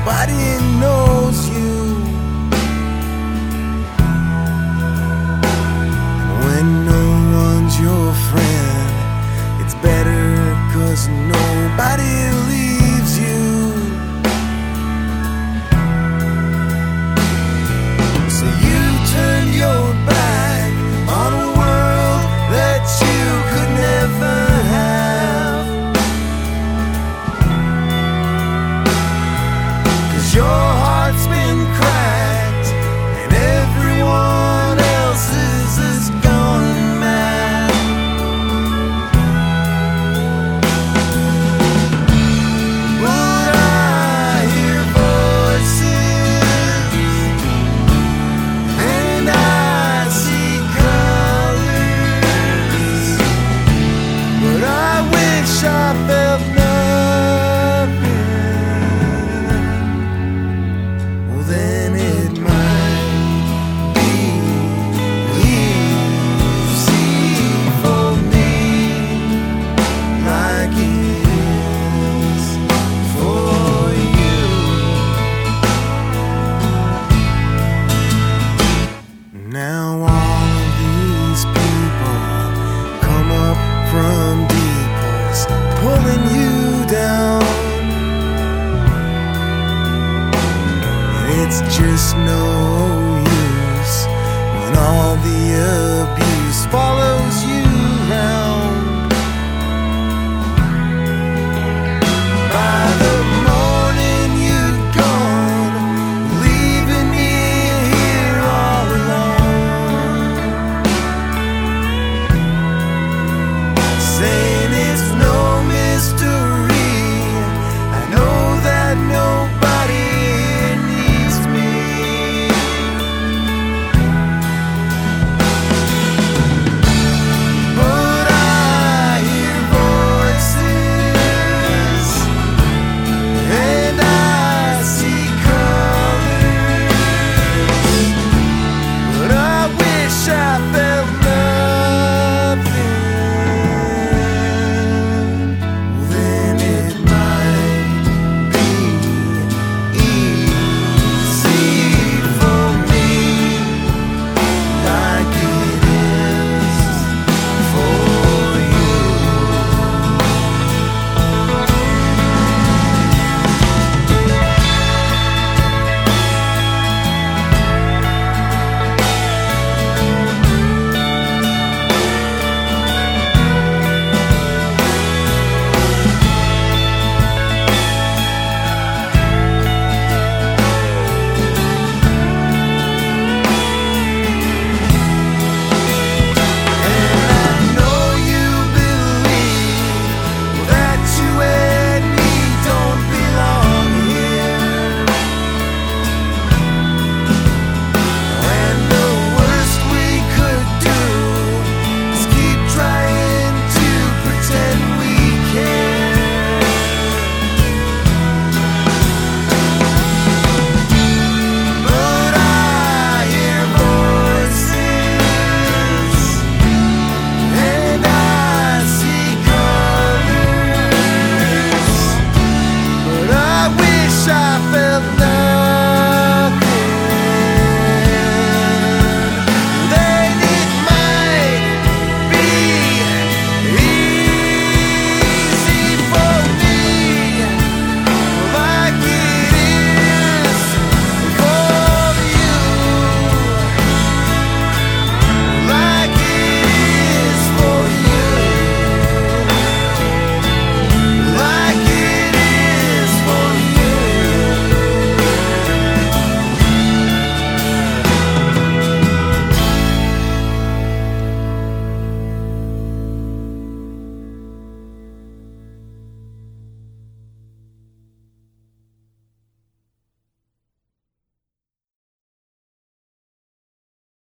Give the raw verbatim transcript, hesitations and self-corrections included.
nobody knows you. When no one's your friend, it's better 'cause nobody leaves you. So you turned your back on a world that you could never have, 'cause your heart's been cracked and everyone else's is gone mad. But I hear voices and I see colors, but I wish I felt nothing. Well, then it might be easy for me, like it is for you. Now all of these people come up from deep holes, pulling you down. It's just no use when all the abuse follows you